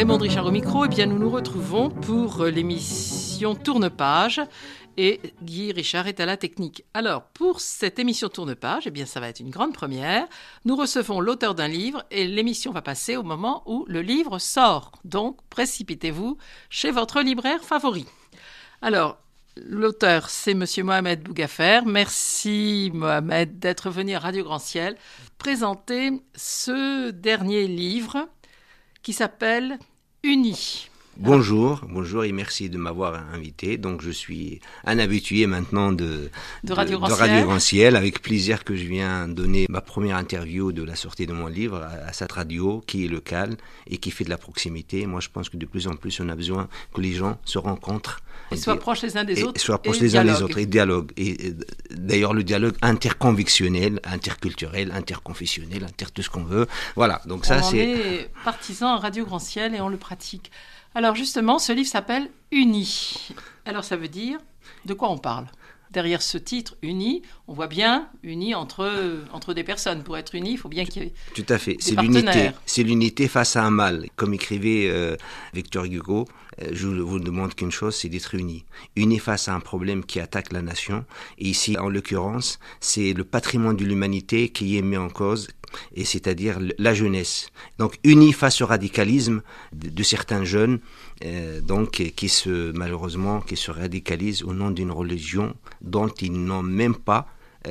Raymond Richard au micro. Eh bien, nous nous retrouvons pour l'émission Tourne-Page et Guy Richard est à la technique. Alors, pour cette émission Tourne-Page, eh bien, ça va être une grande première. Nous recevons l'auteur d'un livre et l'émission va passer au moment où le livre sort. Donc, précipitez-vous chez votre libraire favori. Alors, l'auteur, c'est Monsieur Mohamed Bougafer. Merci Mohamed d'être venu à Radio Grand Ciel présenter ce dernier livre qui s'appelle Unis. Bonjour et merci de m'avoir invité. Donc je suis un habitué maintenant de Radio Grand Ciel. Avec plaisir que je viens donner ma première interview de la sortie de mon livre à cette radio qui est locale et qui fait de la proximité. Moi je pense que de plus en plus on a besoin que les gens se rencontrent. Et soient proches les uns des autres. Soient proches les uns des autres et dialoguent. Et d'ailleurs le dialogue interconvictionnel, interculturel, interconfessionnel, tout ce qu'on veut. Voilà, donc ça c'est... On est partisans à Radio Grand Ciel et on le pratique. Alors justement, ce livre s'appelle Unis. Alors ça veut dire, de quoi on parle ? Derrière ce titre, Unis, on voit bien unis entre des personnes. Pour être unis, il faut bien qu'il y ait tout à fait. Des partenaires. C'est l'unité face à un mal. Comme écrivait Victor Hugo, je vous demande qu'une chose, c'est d'être unis. Unis face à un problème qui attaque la nation. Et ici, en l'occurrence, c'est le patrimoine de l'humanité qui est mis en cause, et c'est-à-dire la jeunesse. Donc unis face au radicalisme de certains jeunes, qui se radicalisent au nom d'une religion dont ils n'ont même pas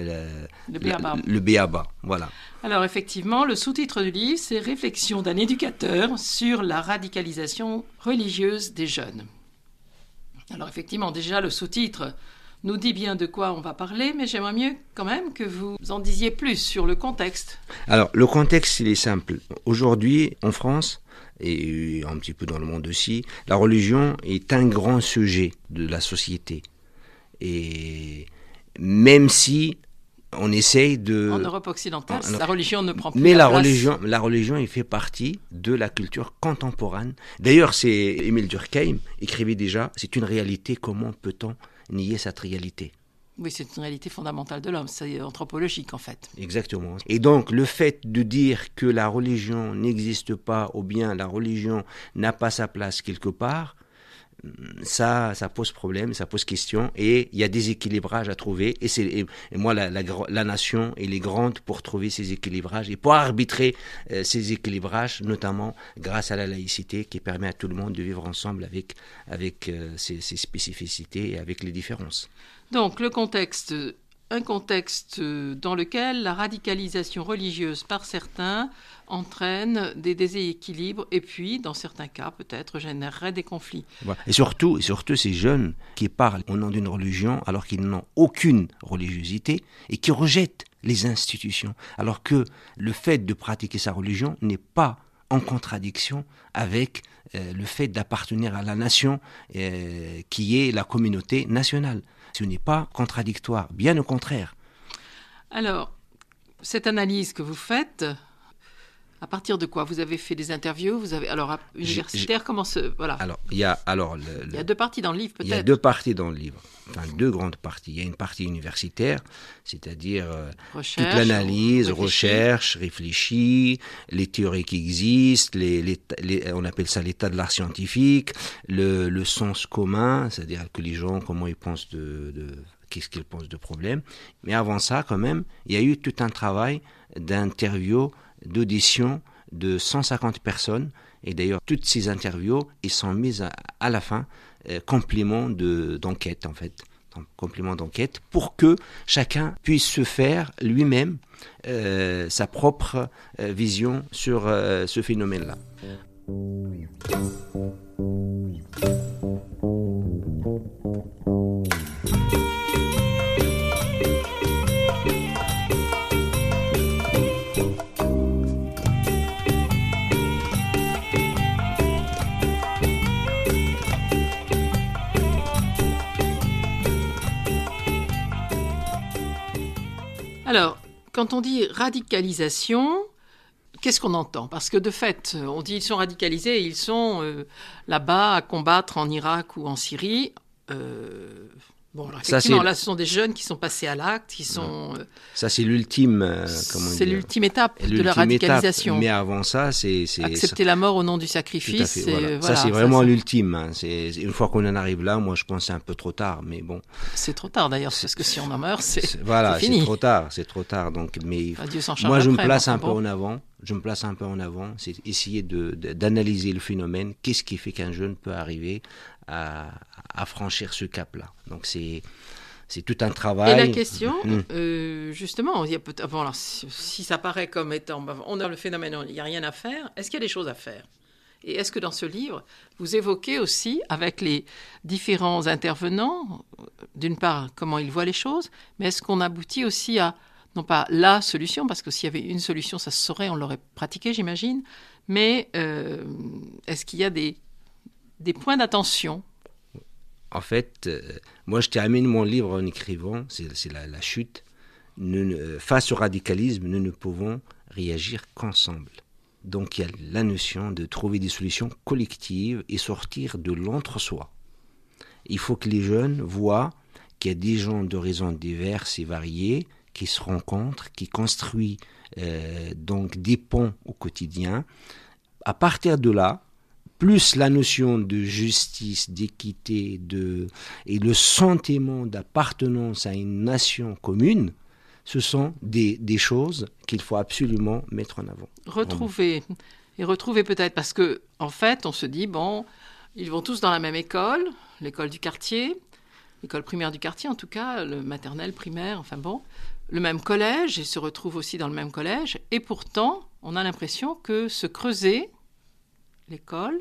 le b.a.-ba. Voilà. Alors effectivement, le sous-titre du livre, c'est « Réflexion d'un éducateur sur la radicalisation religieuse des jeunes ». Alors effectivement, déjà le sous-titre nous dit bien de quoi on va parler, mais j'aimerais mieux quand même que vous en disiez plus sur le contexte. Alors le contexte, il est simple. Aujourd'hui, en France, et un petit peu dans le monde aussi, la religion est un grand sujet de la société. Et même si on essaye de... En Europe occidentale, la religion ne prend plus mais la place. Mais la religion, il fait partie de la culture contemporaine. D'ailleurs, c'est Émile Durkheim écrivait déjà, c'est une réalité, comment peut-on nier cette réalité ? Oui, c'est une réalité fondamentale de l'homme, c'est anthropologique en fait. Exactement. Et donc, le fait de dire que la religion n'existe pas ou bien la religion n'a pas sa place quelque part, ça pose problème, ça pose question et il y a des équilibrages à trouver et moi la nation elle est grande pour trouver ces équilibrages et pour arbitrer ces équilibrages, notamment grâce à la laïcité qui permet à tout le monde de vivre ensemble avec ses spécificités et avec les différences. Donc un contexte dans lequel la radicalisation religieuse par certains entraîne des déséquilibres et puis, dans certains cas, peut-être générerait des conflits. Voilà. Et surtout, ces jeunes qui parlent au nom d'une religion alors qu'ils n'ont aucune religiosité et qui rejettent les institutions, alors que le fait de pratiquer sa religion n'est pas en contradiction avec le fait d'appartenir à la nation qui est la communauté nationale. Ce n'est pas contradictoire, bien au contraire. Alors, cette analyse que vous faites, à partir de quoi ? Vous avez fait des interviews, universitaires, comment se... Voilà. Alors, il y a deux parties dans le livre, peut-être. Il y a deux parties dans le livre, enfin deux grandes parties. Il y a une partie universitaire, c'est-à-dire toute l'analyse, recherche, réfléchie, les théories qui existent, on appelle ça l'état de l'art scientifique, le sens commun, c'est-à-dire que les gens, comment ils pensent qu'est-ce qu'ils pensent de problèmes. Mais avant ça, quand même, il y a eu tout un travail d'interview, d'audition de 150 personnes. Et d'ailleurs, toutes ces interviews, ils sont mises à la fin, complément d'enquête, en fait. Donc, complément d'enquête pour que chacun puisse se faire lui-même sa propre vision sur ce phénomène-là. Alors, quand on dit radicalisation, qu'est-ce qu'on entend ? Parce que de fait, on dit ils sont radicalisés et ils sont là-bas à combattre en Irak ou en Syrie. Bon, alors effectivement, là, ce sont des jeunes qui sont passés à l'acte, qui sont... Ça, c'est l'ultime... c'est l'ultime étape de la radicalisation. Mais avant ça, c'est... Accepter la mort au nom du sacrifice. Voilà. Ça, c'est vraiment l'ultime. Hein. Une fois qu'on en arrive là, moi, je pense que c'est un peu trop tard, mais bon... C'est trop tard, d'ailleurs, parce que si on en meurt, c'est fini. C'est trop tard. Donc, mais Dieu s'en charge moi, je me après, place un peu en avant. C'est essayer d'analyser le phénomène. Qu'est-ce qui fait qu'un jeune peut arriver à franchir ce cap-là. Donc c'est tout un travail. Et la question, justement, il y a alors, si ça paraît comme étant, on a le phénomène, il n'y a rien à faire, est-ce qu'il y a des choses à faire ? Et est-ce que dans ce livre, vous évoquez aussi, avec les différents intervenants, d'une part, comment ils voient les choses, mais est-ce qu'on aboutit aussi à, non pas la solution, parce que s'il y avait une solution, ça se saurait, on l'aurait pratiqué, j'imagine, mais est-ce qu'il y a des points d'attention? En fait, moi je termine mon livre en écrivant, c'est la chute. Face au radicalisme, nous ne pouvons réagir qu'ensemble. Donc il y a la notion de trouver des solutions collectives et sortir de l'entre-soi. Il faut que les jeunes voient qu'il y a des gens d'horizons divers et variés qui se rencontrent, qui construisent donc des ponts au quotidien. À partir de là, plus la notion de justice, d'équité et le sentiment d'appartenance à une nation commune, ce sont des choses qu'il faut absolument mettre en avant. Retrouver peut-être, parce que en fait, on se dit, bon, ils vont tous dans la même école, l'école du quartier, l'école primaire du quartier en tout cas, le maternel, primaire, enfin bon, le même collège, ils se retrouvent aussi dans le même collège, et pourtant, on a l'impression que se creuser l'école,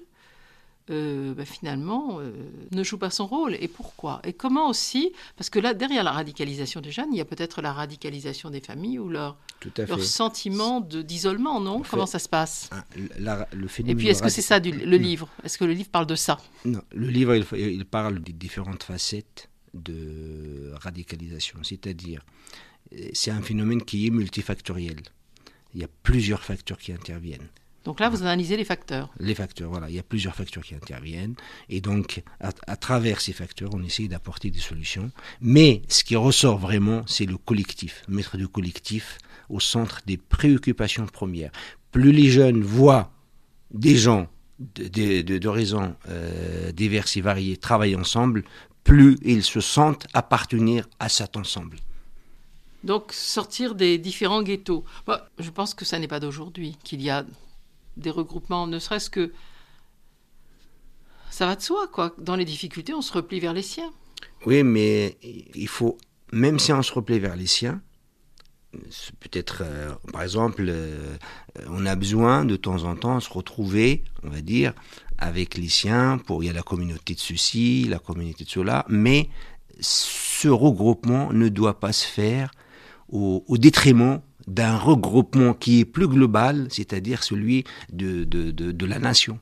finalement, ne joue pas son rôle. Et pourquoi ? Et comment aussi ? Parce que là, derrière la radicalisation des jeunes, il y a peut-être la radicalisation des familles ou leur sentiment d'isolement, non ? Comment ça se passe ? Le phénomène. Et puis, est-ce que c'est ça, le livre ? Est-ce que le livre parle de ça ? Non, le livre, il parle des différentes facettes de radicalisation. C'est-à-dire, c'est un phénomène qui est multifactoriel. Il y a plusieurs facteurs qui interviennent. Donc là, vous analysez les facteurs. Les facteurs, voilà. Il y a plusieurs facteurs qui interviennent. Et donc, à travers ces facteurs, on essaye d'apporter des solutions. Mais ce qui ressort vraiment, c'est le collectif. Mettre le collectif au centre des préoccupations premières. Plus les jeunes voient des gens d'horizons divers et variés travailler ensemble, plus ils se sentent appartenir à cet ensemble. Donc, sortir des différents ghettos. Je pense que ça n'est pas d'aujourd'hui, qu'il y a des regroupements, ne serait-ce que... Ça va de soi, quoi. Dans les difficultés, on se replie vers les siens. Oui, mais il faut, même si on se replie vers les siens, peut-être, par exemple, on a besoin de temps en temps de se retrouver, on va dire, avec les siens, il y a la communauté de ceci, la communauté de cela, mais ce regroupement ne doit pas se faire au détriment d'un regroupement qui est plus global, c'est-à-dire celui de la nation.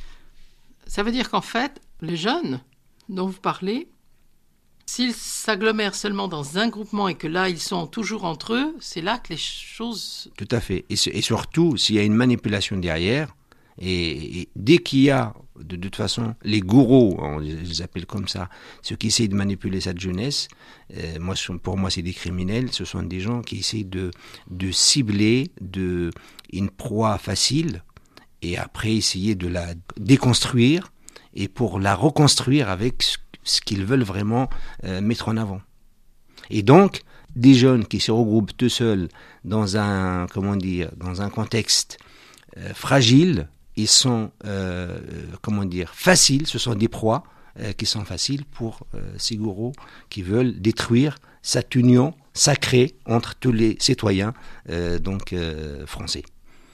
Ça veut dire qu'en fait, les jeunes dont vous parlez, s'ils s'agglomèrent seulement dans un groupement et que là, ils sont toujours entre eux, c'est là que les choses... Tout à fait. Et surtout, s'il y a une manipulation derrière, et dès qu'il y a, de toute façon, les gourous, on les appelle comme ça, ceux qui essayent de manipuler cette jeunesse, pour moi, c'est des criminels, ce sont des gens qui essayent de cibler une proie facile et après essayer de la déconstruire et pour la reconstruire avec ce qu'ils veulent vraiment mettre en avant. Et donc, des jeunes qui se regroupent tout seuls dans un contexte fragile, ils sont, faciles, ce sont des proies qui sont faciles pour ces gourous qui veulent détruire cette union sacrée entre tous les citoyens français.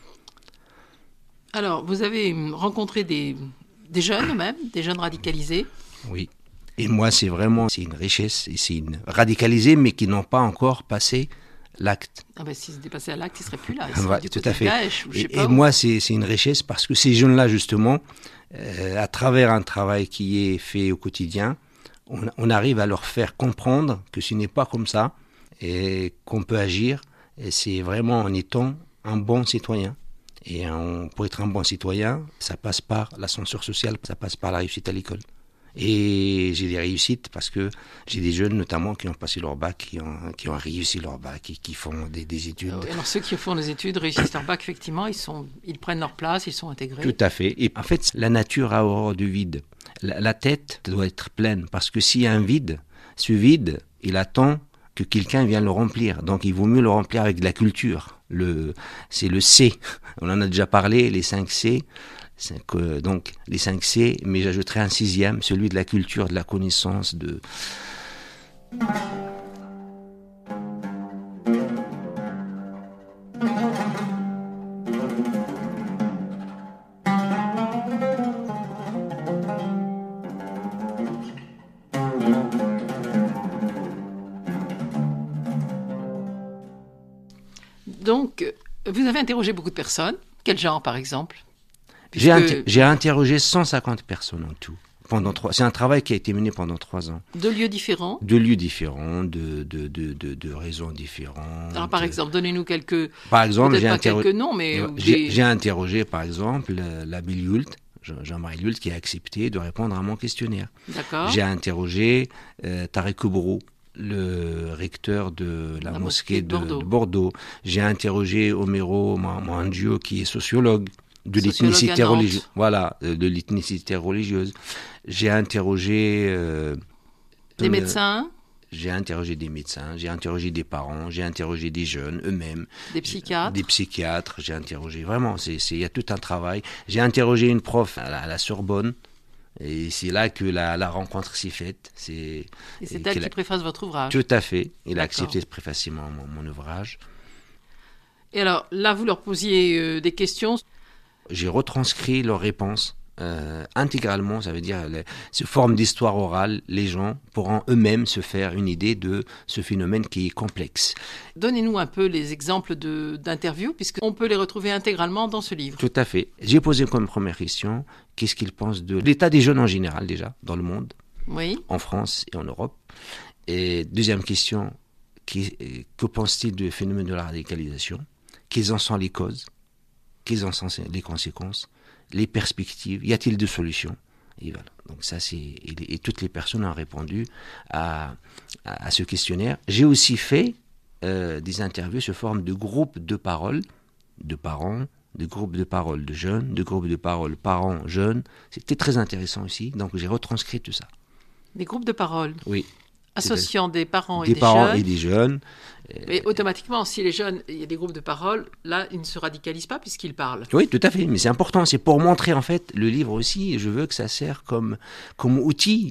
Alors, vous avez rencontré des jeunes même, des jeunes radicalisés. Oui. Et moi, c'est une richesse, et c'est radicalisés, mais qui n'ont pas encore passé l'acte. Ah ben, s'ils étaient passés à l'acte, ils ne seraient plus là. Tout à fait. Daesh, et moi, c'est une richesse parce que ces jeunes-là, justement, à travers un travail qui est fait au quotidien, on arrive à leur faire comprendre que ce n'est pas comme ça et qu'on peut agir. Et c'est vraiment en étant un bon citoyen. Et pour être un bon citoyen, ça passe par l'ascenseur social, ça passe par la réussite à l'école. Et j'ai des réussites parce que j'ai des jeunes notamment qui ont passé leur bac, qui ont réussi leur bac et qui font des études. Alors ceux qui font des études réussissent leur bac, effectivement, ils prennent leur place, ils sont intégrés. Tout à fait. Et en fait, la nature a horreur du vide. La tête doit être pleine parce que s'il y a un vide, ce vide, il attend que quelqu'un vienne le remplir. Donc il vaut mieux le remplir avec de la culture. C'est le C. On en a déjà parlé, les 5 C. Donc les 5 C, mais j'ajouterai un 6e, celui de la culture, de la connaissance, de... Donc, vous avez interrogé beaucoup de personnes. Quel genre, par exemple ? J'ai interrogé 150 personnes en tout. C'est un travail qui a été mené pendant 3 ans. De lieux différents ? De lieux différents, de raisons différentes. Alors, par exemple, donnez-nous quelques... Par exemple, quelques noms, mais... J'ai interrogé, par exemple, l'abbé Lhult, Jean-Marie Lhult, qui a accepté de répondre à mon questionnaire. D'accord. J'ai interrogé Tarek Oubrou, le recteur de la mosquée de Bordeaux. J'ai interrogé Homero Mandio, qui est sociologue de l'ethnicité religieuse. Voilà, de l'ethnicité religieuse. J'ai interrogé des médecins. J'ai interrogé des médecins, j'ai interrogé des parents, j'ai interrogé des jeunes eux-mêmes. Des psychiatres. J'ai interrogé, vraiment, il y a tout un travail. J'ai interrogé une prof à la Sorbonne. Et c'est là que la rencontre s'est faite. Et c'est elle qui préface votre ouvrage. Tout à fait. Il a accepté de préfacer mon ouvrage. Et alors, là, vous leur posiez des questions. J'ai retranscrit leurs réponses intégralement. Ça veut dire, sous forme d'histoire orale, les gens pourront eux-mêmes se faire une idée de ce phénomène qui est complexe. Donnez-nous un peu les exemples d'interviews, puisqu'on peut les retrouver intégralement dans ce livre. Tout à fait. J'ai posé comme première question, qu'est-ce qu'ils pensent de l'état des jeunes en général déjà, dans le monde, oui, en France et en Europe. Et deuxième question, que pensent-ils du phénomène de la radicalisation ? Quelles en sont les causes ? Quelles en sont les conséquences ? Les perspectives ? Y a-t-il des solutions ? Et voilà. Donc ça, et toutes les personnes ont répondu à ce questionnaire. J'ai aussi fait des interviews sous forme de groupes de parole, de parents, de groupes de parole de jeunes, de groupes de parole parents jeunes. C'était très intéressant aussi. Donc j'ai retranscrit tout ça. Des groupes de parole ? Oui. Associant des parents et des parents jeunes. Et des jeunes. Mais automatiquement, si les jeunes, il y a des groupes de parole, là, ils ne se radicalisent pas puisqu'ils parlent. Oui, tout à fait. Mais c'est important. C'est pour montrer, en fait, le livre aussi. Je veux que ça sert comme outil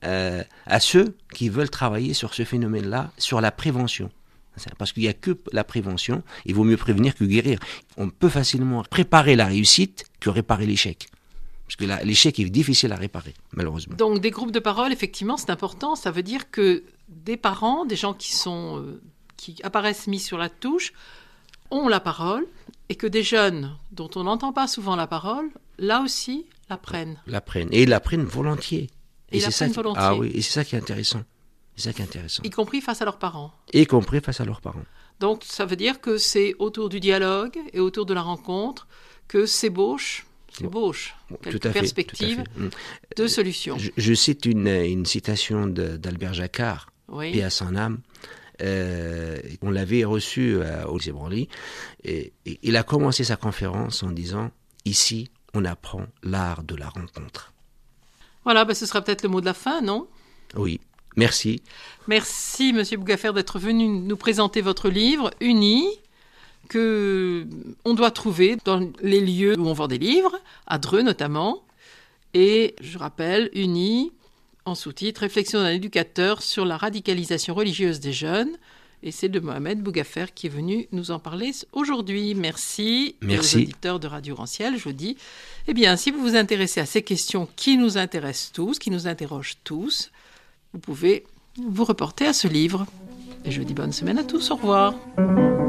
à ceux qui veulent travailler sur ce phénomène-là, sur la prévention. Parce qu'il n'y a que la prévention. Il vaut mieux prévenir que guérir. On peut facilement préparer la réussite que réparer l'échec. Parce que l'échec est difficile à réparer, malheureusement. Donc, des groupes de parole, effectivement, c'est important. Ça veut dire que des parents, des gens qui apparaissent mis sur la touche, ont la parole, et que des jeunes dont on n'entend pas souvent la parole, là aussi, la prennent. Et la prennent volontiers. Et la prennent volontiers. Ah oui, et c'est ça qui est intéressant. Y compris face à leurs parents. Donc, ça veut dire que c'est autour du dialogue et autour de la rencontre que s'ébauchent quelques perspectives de solutions. Je cite une citation d'Albert Jacquard, oui. Paix à son âme. On l'avait reçu au lycée Branly, et il a commencé sa conférence en disant « Ici, on apprend l'art de la rencontre ». Voilà, ce sera peut-être le mot de la fin, non ? Oui, merci. Merci, Monsieur Bougafer, d'être venu nous présenter votre livre, Unis, que on doit trouver dans les lieux où on vend des livres, à Dreux notamment. Et je rappelle, Unis, en sous-titre, Réflexion d'un éducateur sur la radicalisation religieuse des jeunes. Et c'est de Mohamed Bougafer qui est venu nous en parler aujourd'hui. Merci. Aux auditeurs de Radio Rancière, je vous dis, si vous vous intéressez à ces questions qui nous intéressent tous, qui nous interrogent tous, vous pouvez vous reporter à ce livre. Et je vous dis bonne semaine à tous. Au revoir.